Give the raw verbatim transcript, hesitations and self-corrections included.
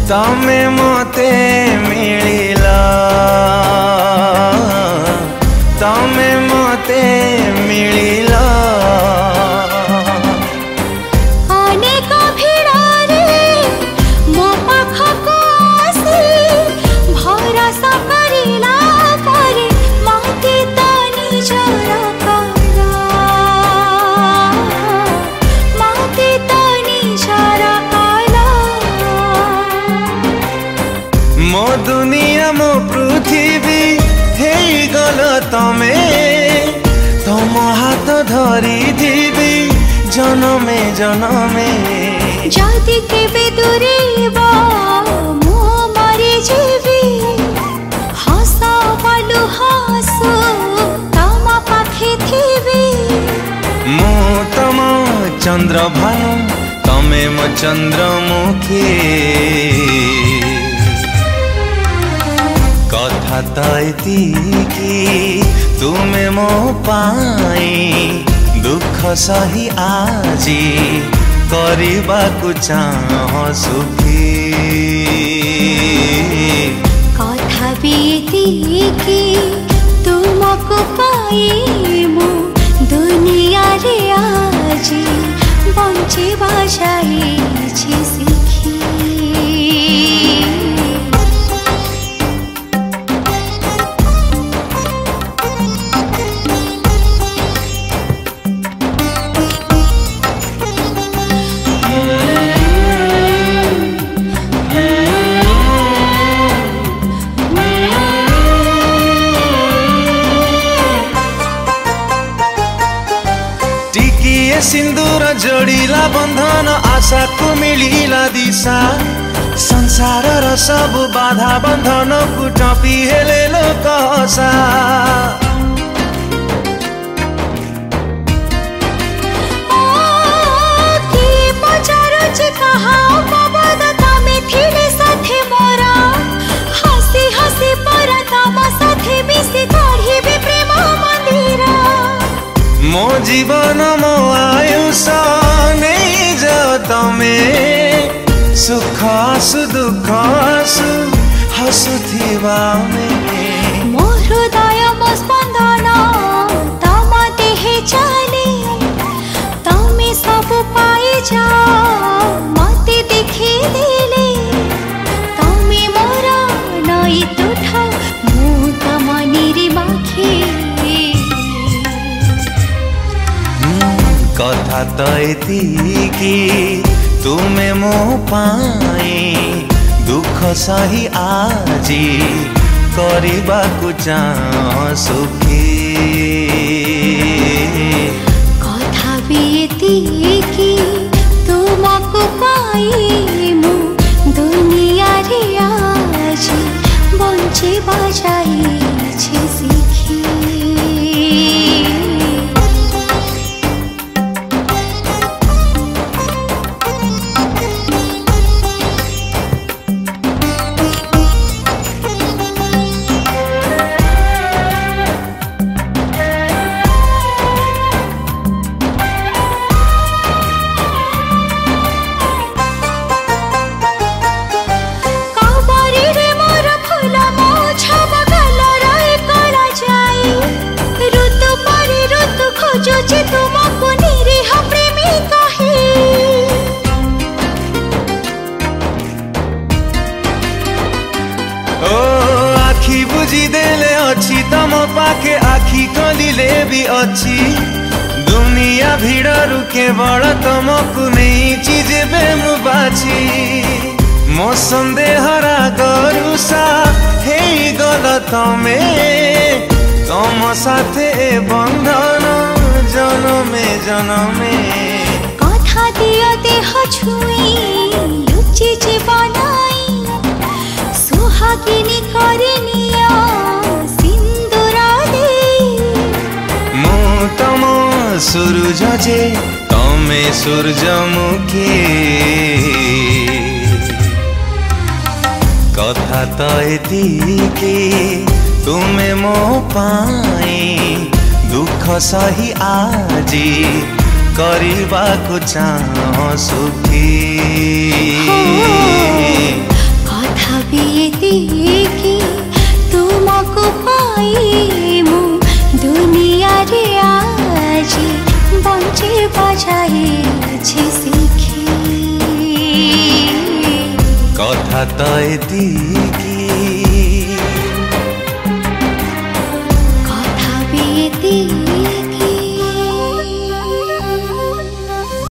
तमे मते मिलिला तमे मते मिलिला अनेक भिड़ारे मो पाखक आसी भरोसा करिला परे मते तो निजर कला मते तो निजर कला मो दुनिया मो पृथ्वी हे गल तमे तम हाथ धरी थी जनमे जनमे जदि केबे दूरेबा मो मरि जीवी हस पालु हसु तम पाखे थीबी मु तम चंद्र भानु तमे मो चंद्रमुखी कथा तो एतिकी तुमे मो पाई दुख सही आजी करबाकु चाह सुखी कथा बीती तुमको पाई मु दुनिया रे आजी बंचिबा जाइछि सिखी टिकिए सिंदूर जोड़िला बंधन आशा को मिलिला दिशा संसार र सब बाधा बंधन को टपी हेले लोक हसा मो जीवन मो आयुष नहीं जाओ तमे सुख आसु दुख आसु हसुथिबा में मो हृदय मो स्पंदन तम देहे चले तमे सब पाई जाओ मते देखी देले तमे मोर नई तुठ मु तम निरिमाखी कथा तो एतिकी तुमे मो पाई दुख सही आजी करबाकु चाह सुखी कथा बीती तुमको पाई मु दुनिया रे आजी बंचिबा जाइछि सिखी बुझीदेले अच्छी तम पाखे आखि खोलिले भी अच्छी दुनिया भिड़रू केवल तमको नहीं चीज बेमु बाछी मो संदेहरा गरुसा हे गल तमे तम साथे बंधन जनमे जनमे कथा दियो देह छुई लुचि बनाई सुहागिनी करनिया सिंदूरा दे मु तम सूरज जे तमे सूरजमुखी कथा तो एतिकी तुमे मो पाई दुख सही आजी करबाकु चाह सुखी भी एतिकी तुमको पाई मु दुनिया रे आज बंचे बजाए शिखी कथा तो एतिकी कथा भी एतिकी।